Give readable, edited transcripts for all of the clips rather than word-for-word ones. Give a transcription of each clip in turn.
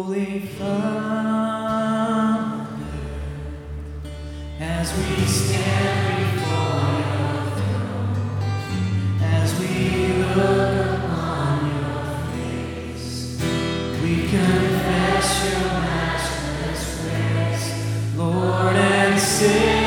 Holy Father, as we stand before your throne, as we look upon your face, we confess your matchless grace, Lord and Savior.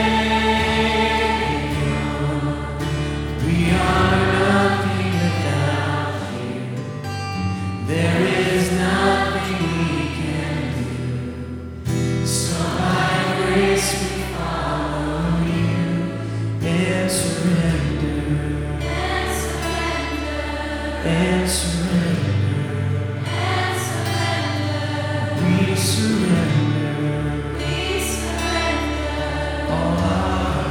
We are nothing without you. There is nothing we can do. So by grace we follow you and surrender. And surrender. We surrender. All our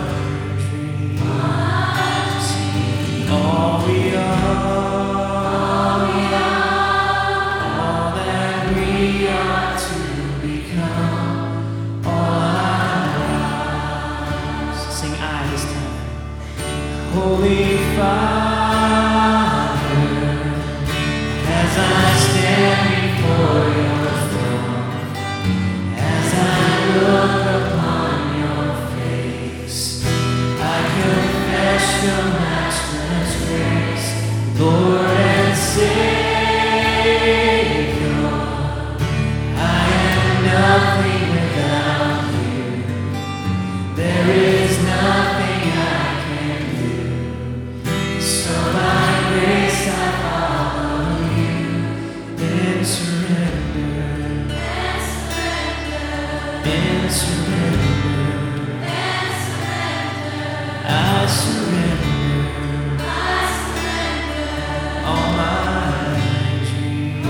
dreams. All we are. All that we are to become. All our lives. Sing I this time. Holy Father, as I stand before your throne, as I look upon your face, I confess your matchless grace, Lord and Savior. I am nothing without you. There is nothing I can do. So by grace I follow you and surrender. And surrender. I surrender. All my dreams.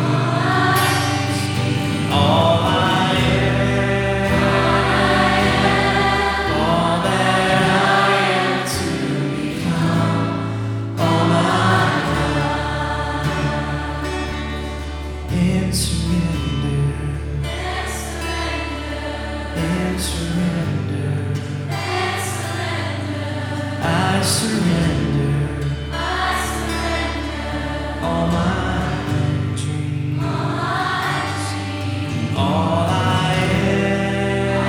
All I am. All that I am to become. All my life. And surrender. And surrender. I surrender. All my dreams. All I am.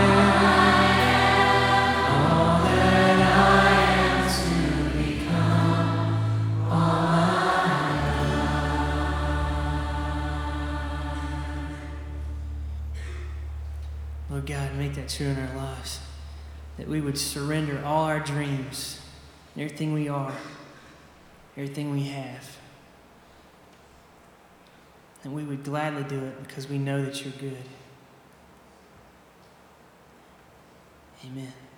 All that I am to become. All my Lord God, make that true in our lives. That we would surrender all our dreams, everything we are, everything we have. And we would gladly do it because we know that you're good. Amen.